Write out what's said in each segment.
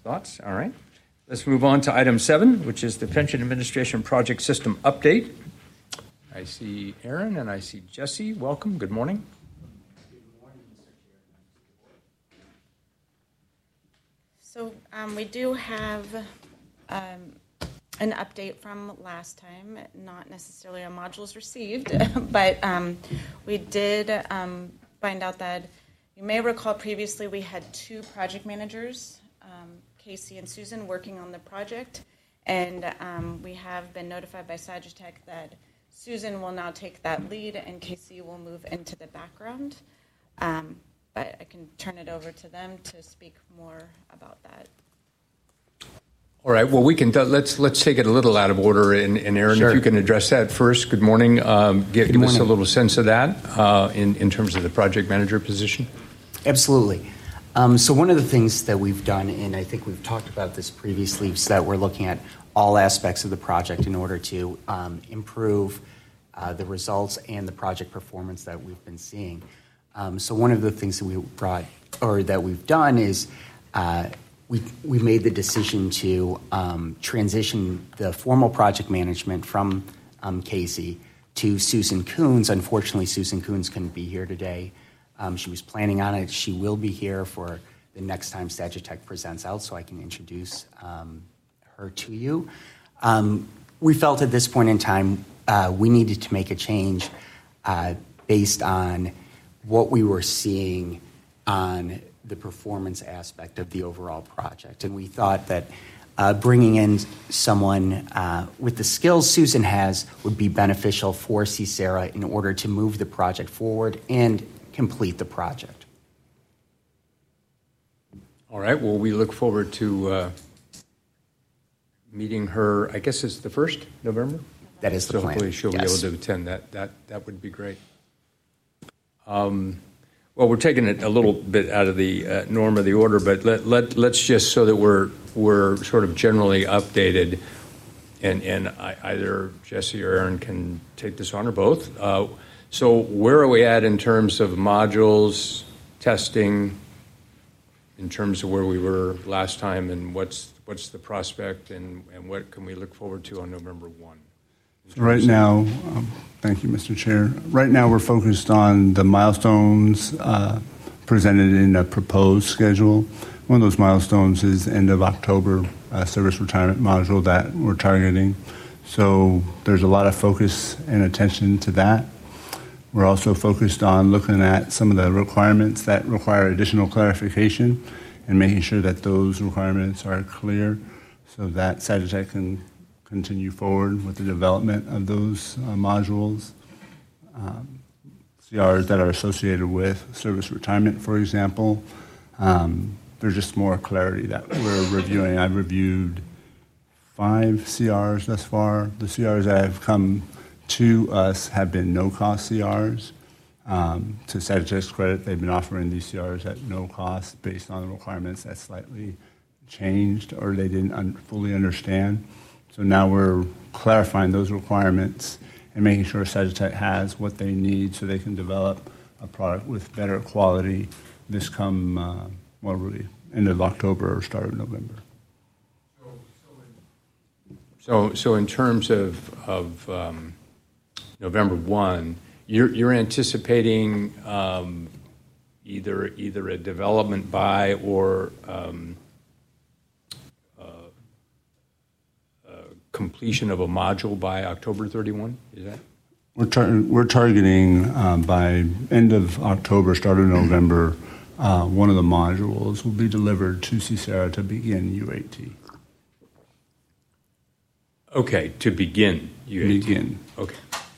thoughts? All right. Let's move on to item 7, which is the Pension Administration Project System Update. I see Aaron and I see Jesse. Welcome. Good morning. Good morning, Mr. Chair. So we do have an update from last time, not necessarily on modules received, but we did find out that you may recall previously we had 2 project managers, Casey and Susan, working on the project, and we have been notified by Sagitech that Susan will now take that lead and Casey will move into the background, but I can turn it over to them to speak more about that. All right. Well, we can. Let's take it a little out of order, and Aaron, Sure. if you can address that first. Good morning. Give us a little sense of that in terms of the project manager position. Absolutely. So one of the things that we've done, and I think we've talked about this previously, is that we're looking at all aspects of the project in order to improve the results and the project performance that we've been seeing. So one of the things that we've done is we made the decision to transition the formal project management from Casey to Susan Coons. Unfortunately, Susan Coons couldn't be here today. She was planning on it. She will be here for the next time Sagitech presents out, so I can introduce her to you. We felt at this point in time we needed to make a change based on what we were seeing on the performance aspect of the overall project. And we thought that bringing in someone with the skills Susan has would be beneficial for CSERA in order to move the project forward and complete the project. All right. Well, we look forward to meeting her. I guess it's the 1st November. That is the so plan. Hopefully she'll be able to attend that. That would be great. Well, we're taking it a little bit out of the norm of the order, but let's just so that we're sort of generally updated, and either Jesse or Aaron can take this on or both. So where are we at in terms of modules, testing, in terms of where we were last time, and what's the prospect, and what can we look forward to on November 1? So right now, thank you, Mr. Chair. Right now, we're focused on the milestones presented in a proposed schedule. One of those milestones is end of October service retirement module that we're targeting. So there's a lot of focus and attention to that. We're also focused on looking at some of the requirements that require additional clarification and making sure that those requirements are clear so that Sagitech can continue forward with the development of those modules. CRs that are associated with service retirement, for example. There's just more clarity that we're reviewing. I've reviewed 5 CRs thus far. The CRs that have come to us have been no-cost CRs. To Sagitech's credit, they've been offering these CRs at no cost based on the requirements that slightly changed or they didn't fully understand. So now we're clarifying those requirements and making sure Sagitech has what they need so they can develop a product with better quality this come, really end of October or start of November. So in terms of November 1, you're anticipating either a development by or completion of a module by October 31? Is that? We're targeting by end of October, start of November, one of the modules will be delivered to CSERA to begin UAT. Okay, to begin UAT. Begin. Okay.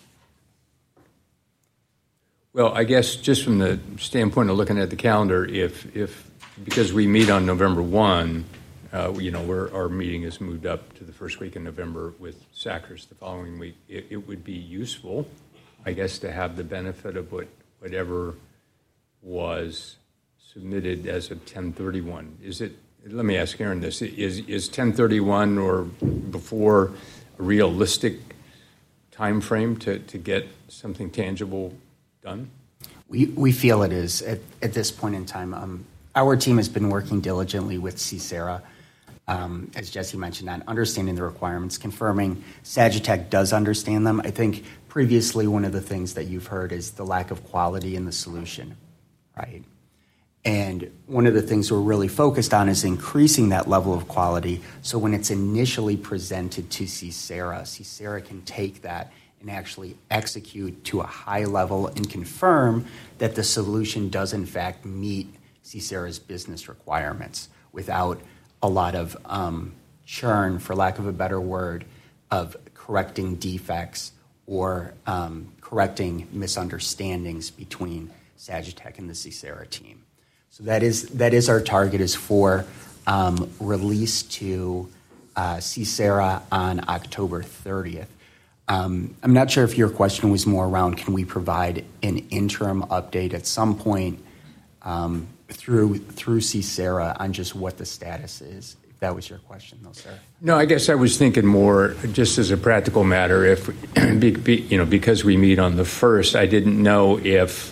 Well, I guess just from the standpoint of looking at the calendar, if because we meet on November 1, our meeting is moved up to the first week in November with SACRS the following week. It would be useful, I guess, to have the benefit of whatever was submitted as of 10/31. Is it? Let me ask Aaron this: is 10/31 or before a realistic time frame to get something tangible done? We feel it is at this point in time. Our team has been working diligently with CSERA as Jesse mentioned, on understanding the requirements, confirming Sagitech does understand them. I think previously one of the things that you've heard is the lack of quality in the solution, right? And one of the things we're really focused on is increasing that level of quality so when it's initially presented to CSERA can take that and actually execute to a high level and confirm that the solution does in fact meet CSERA's business requirements without a lot of churn, for lack of a better word, of correcting defects or correcting misunderstandings between Sagitech and the CSERA team. So that is our target, is for release to CSERA on October 30th. I'm not sure if your question was more around, can we provide an interim update at some point through CSERA on just what the status is? If that was your question, though, sir. No, I guess I was thinking more just as a practical matter. If because we meet on the 1st, I didn't know if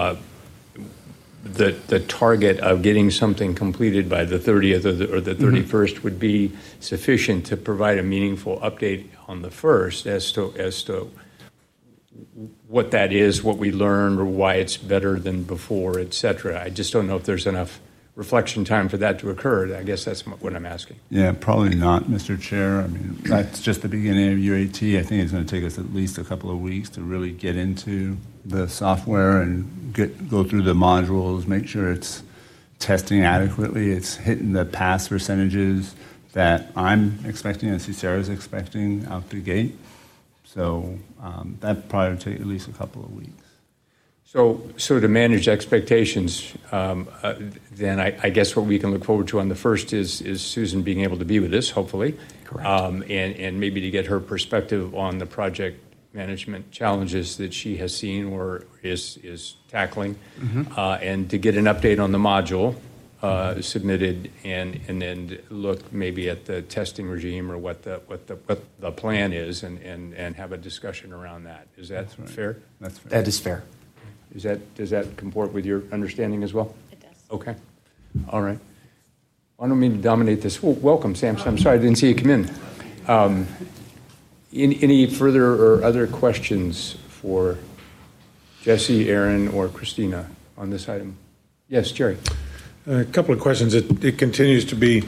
the target of getting something completed by the 30th or the 31st would be sufficient to provide a meaningful update on the 1st as to what that is, what we learned, or why it's better than before, et cetera. I just don't know if there's enough reflection time for that to occur. I guess that's what I'm asking. Yeah, probably not, Mr. Chair. I mean, that's just the beginning of UAT. I think it's going to take us at least a couple of weeks to really get into the software and go through the modules, make sure it's testing adequately, it's hitting the pass percentages that I'm expecting and CSERA is expecting out the gate. So that probably take at least a couple of weeks. So to manage expectations, then I guess what we can look forward to on the 1st is Susan being able to be with us, hopefully. Correct. And maybe to get her perspective on the project management challenges that she has seen or is tackling, and to get an update on the module submitted, and then look maybe at the testing regime or what the plan is, and have a discussion around that. Is that fair? That's fair. That is fair. Does that comport with your understanding as well? It does. Okay. All right. I don't mean to dominate this. Well, welcome, Sam. I'm sorry I didn't see you come in. Any further or other questions for Jesse, Aaron, or Christina on this item? Yes, Jerry. A couple of questions. It continues to be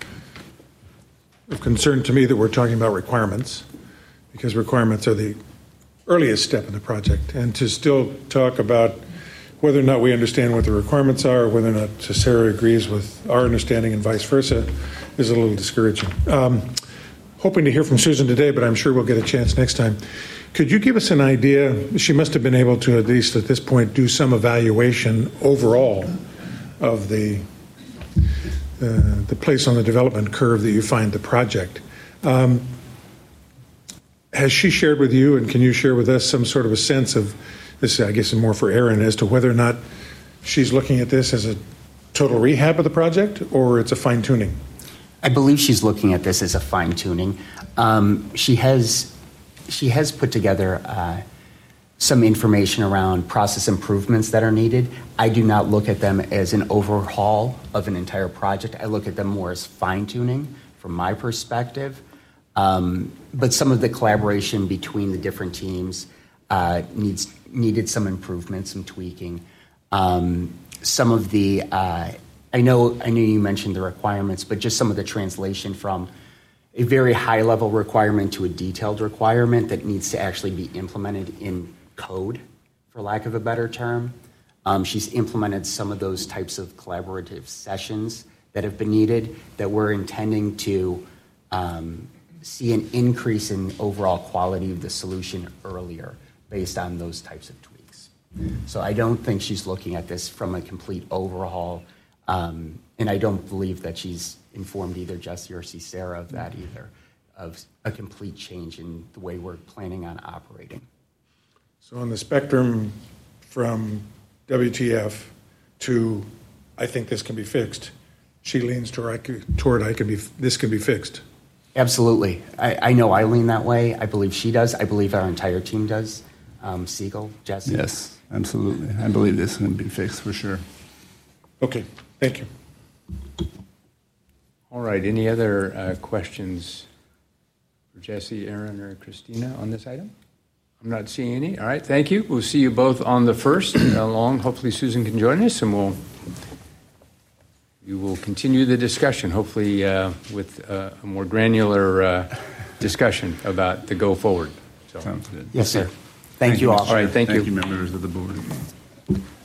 of concern to me that we're talking about requirements, because requirements are the earliest step in the project. And to still talk about whether or not we understand what the requirements are, whether or not CSERA agrees with our understanding and vice versa, is a little discouraging. Hoping to hear from Susan today, but I'm sure we'll get a chance next time. Could you give us an idea? She must have been able to, at least at this point, do some evaluation overall of the place on the development curve that you find the project. Has she shared with you, and can you share with us some sort of a sense of this? I guess is more for Aaron, as to whether or not she's looking at this as a total rehab of the project, or it's a fine tuning. I believe she's looking at this as a fine tuning. She has put together some information around process improvements that are needed. I do not look at them as an overhaul of an entire project. I look at them more as fine tuning from my perspective. But some of the collaboration between the different teams needed some improvement, some tweaking. Some of the I know you mentioned the requirements, but just some of the translation from a very high-level requirement to a detailed requirement that needs to actually be implemented in code, for lack of a better term. She's implemented some of those types of collaborative sessions that have been needed, that we're intending to see an increase in overall quality of the solution earlier based on those types of tweaks. So I don't think she's looking at this from a complete overhaul, and I don't believe that she's informed either Jesse or CSERA of that either, of a complete change in the way we're planning on operating. So on the spectrum from WTF to I think this can be fixed, she leans toward this can be fixed. Absolutely. I know I lean that way. I believe she does. I believe our entire team does. Siegel, Jesse? Yes, absolutely. I believe this can be fixed for sure. Okay, thank you. All All right, any other questions for Jesse, Aaron, or Christina on this item? I'm not seeing any. All right, thank you. We'll see you both on the 1st along. Hopefully Susan can join us, and we will continue the discussion, hopefully with a more granular discussion about the go forward. So, Sounds good. Yes, sir. Thank you all. All right, thank you. Thank you, members of the board.